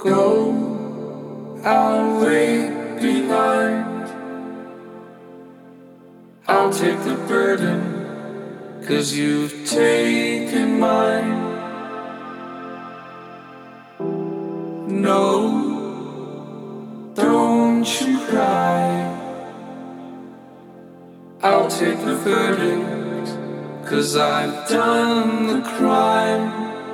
Go, I'll wait behind. I'll take the burden, 'cause you've taken mine. No, don't you cry. I'll take the verdict, 'cause I've done the crime.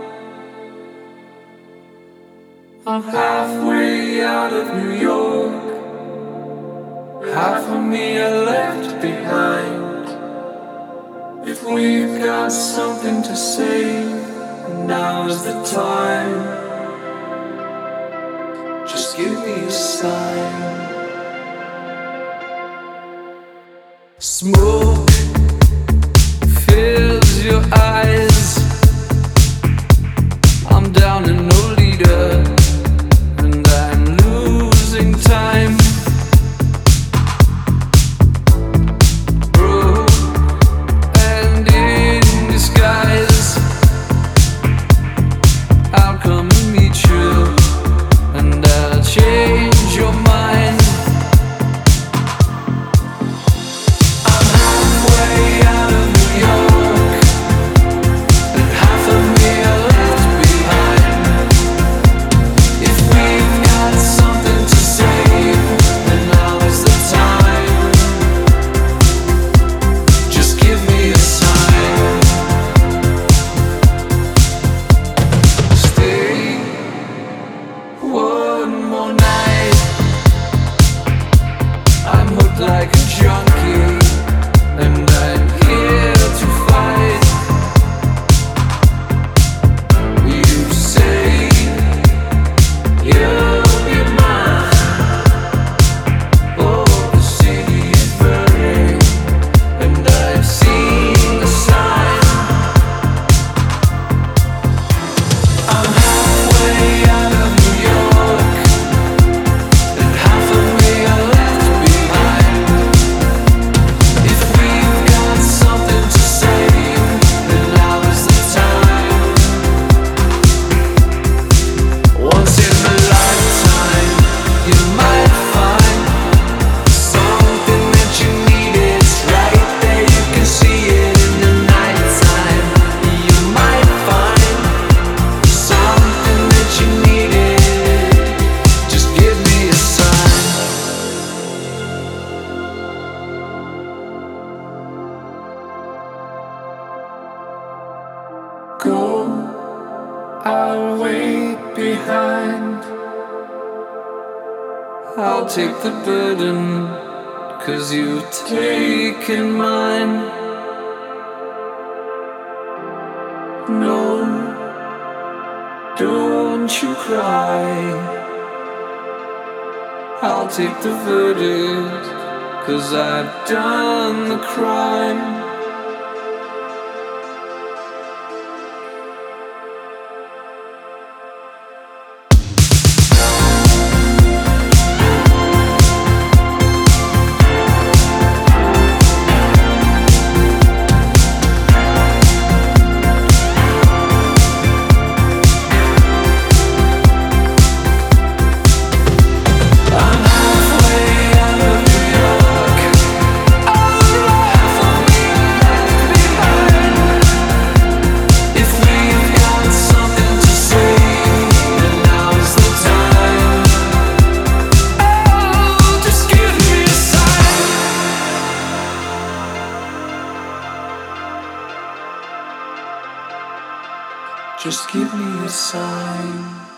I'm halfway out of New York. Half of me are left behind. If we've got something to say, now is the time. Just give me a sign. Smoke fills your eyes. I'm down in no leader, and I'm losing time. Broke and in disguise, I'll come and meet you, and I'll change your mind. I'm halfway out of New York, and half of me are left behind. If we've got something to say, then now is the time. Just give me a sign. Stay one more night. I'm hooked like a junkie, and I'm here to fight. You say you'll be mine. Oh, the city is burning, and I've seen the sign. I'm halfway out of New York, and half of me are left behind. If we've got something to say, then now is the time. Once in a lifetime, you might find something that you need. It's right there, you can see it in the nighttime. You might find something that you needed. Just give me a sign. Go, I'll wait behind. I'll take the burden, 'cause you've taken mine. No, don't you cry. I'll take the verdict, 'cause I've done the crime. I'm halfway out of New York. Half of me left behind. If we've got something to say, then now is the time. Oh, just give me a sign. Just give me a sign.